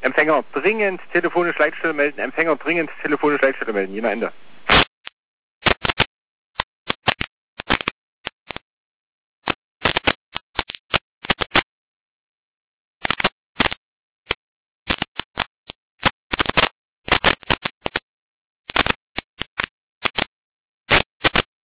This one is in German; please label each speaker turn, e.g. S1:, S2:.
S1: Empfänger dringend telefonisch Leitstelle melden. Empfänger dringend telefonisch Leitstelle melden. Jena Ende.